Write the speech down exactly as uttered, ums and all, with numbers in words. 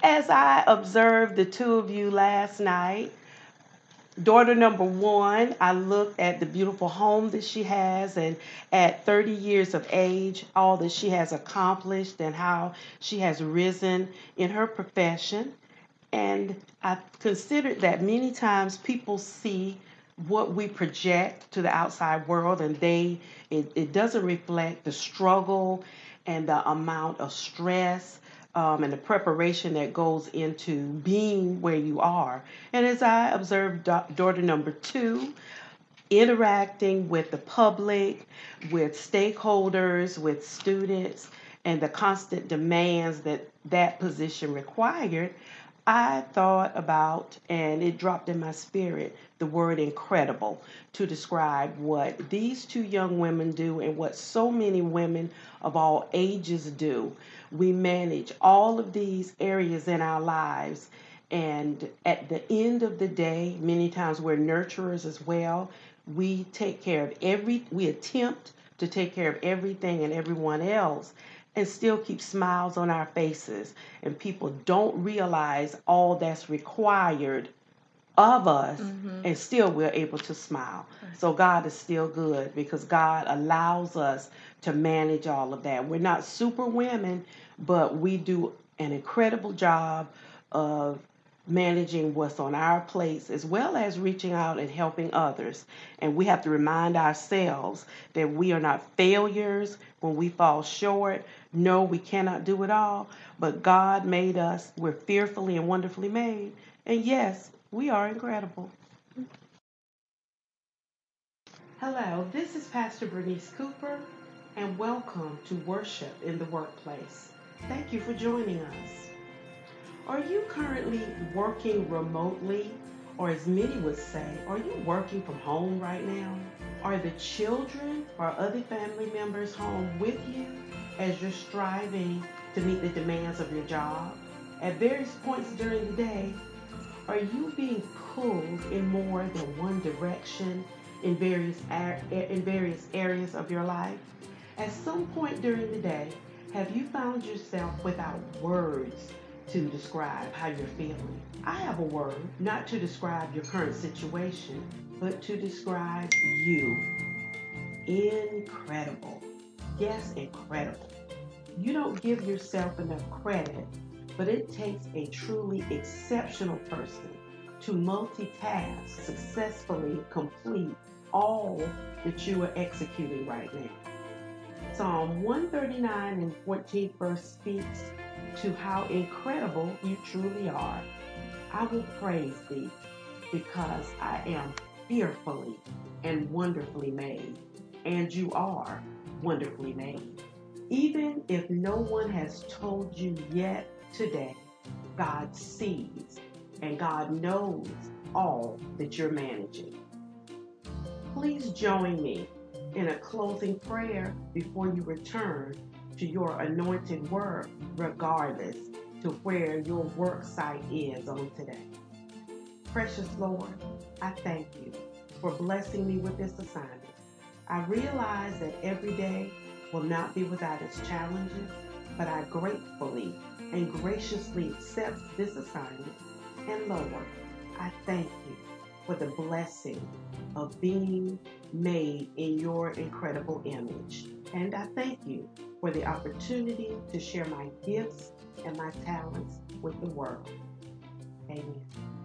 As I observed the two of you last night, daughter number one, I looked at the beautiful home that she has, and at thirty years of age, all that she has accomplished and how she has risen in her profession. And I considered that many times people see what we project to the outside world, and they it, it doesn't reflect the struggle and the amount of stress, um, and the preparation that goes into being where you are. And as I observed da- daughter number two, interacting with the public, with stakeholders, with students, and the constant demands that that position required, I thought about, and it dropped in my spirit, the word incredible to describe what these two young women do and what so many women of all ages do. We manage all of these areas in our lives, and at the end of the day, many times we're nurturers as well. We take care of every, we attempt to take care of everything and everyone else and still keep smiles on our faces. And people don't realize all that's required of us, Mm-hmm. and still we're able to smile. So God is still good because God allows us to manage all of that. We're not super women, but we do an incredible job of managing what's on our plates as well as reaching out and helping others. And we have to remind ourselves that we are not failures when we fall short. No, we cannot do it all, but God made us. We're fearfully and wonderfully made. And yes, we are incredible. Hello, this is Pastor Bernice Cooper, and welcome to Worship in the Workplace. Thank you for joining us. Are you currently working remotely, or as many would say, are you working from home right now? Are the children or other family members home with you as you're striving to meet the demands of your job? At various points during the day, are you being pulled in more than one direction in various in various areas of your life? At some point during the day, have you found yourself without words to describe how you're feeling? I have a word, not to describe your current situation, but to describe you. Incredible. Yes, incredible. You don't give yourself enough credit, but it takes a truly exceptional person to multitask, successfully complete all that you are executing right now. Psalm one thirty-nine and fourteenth verse speaks to how incredible you truly are. I will praise thee because I am fearfully and wonderfully made, and you are wonderfully made. Even if no one has told you yet today, God sees and God knows all that you're managing. Please join me in a closing prayer before you return to your anointed work, regardless to where your work site is on today. Precious Lord, I thank you for blessing me with this assignment. I realize that every day will not be without its challenges, but I gratefully and graciously accept this assignment. And Lord, I thank you for the blessing of being made in your incredible image. And I thank you for the opportunity to share my gifts and my talents with the world. Amen.